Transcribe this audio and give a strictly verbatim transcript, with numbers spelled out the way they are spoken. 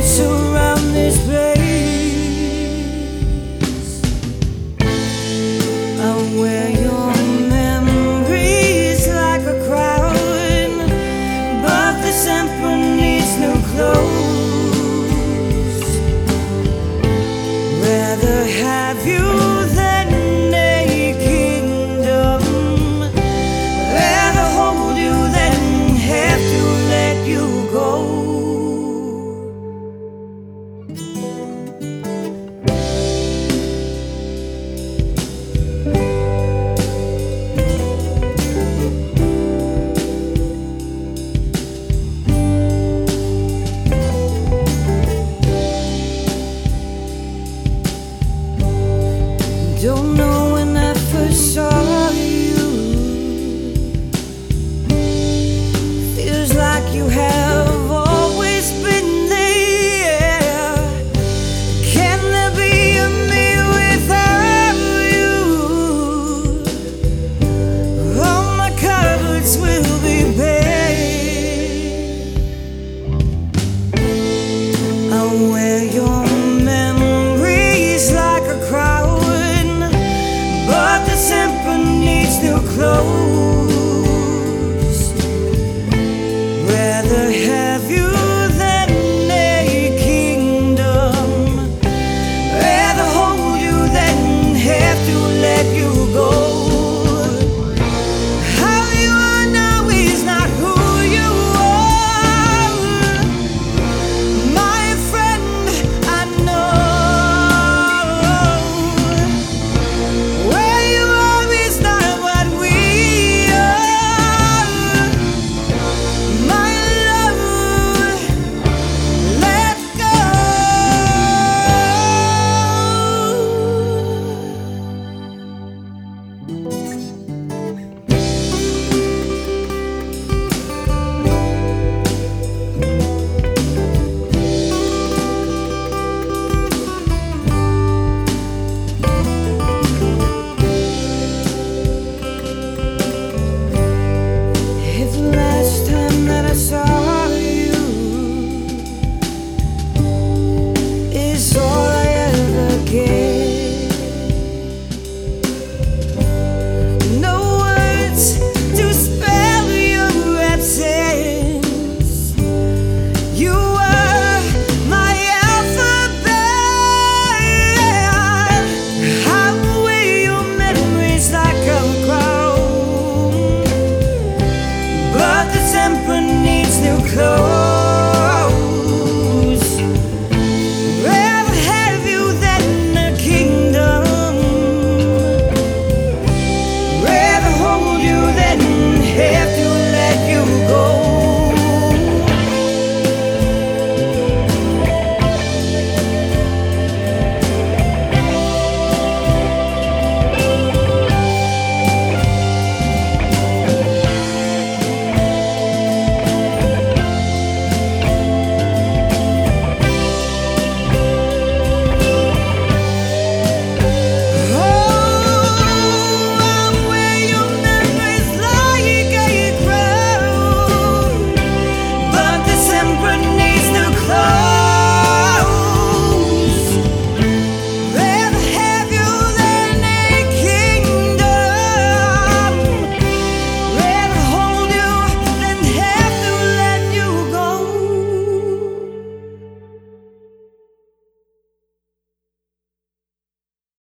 surround this place. I wear your memories like a crown, but this emperor needs no clothes. Rather have you than a kingdom. Rather hold you than have to let you go. Don't know when I first saw you. Feels like you have always been there. Can there be a me without you? All my cupboards will be bare. I wear your memories like a crown, but this emperor needs new clothes.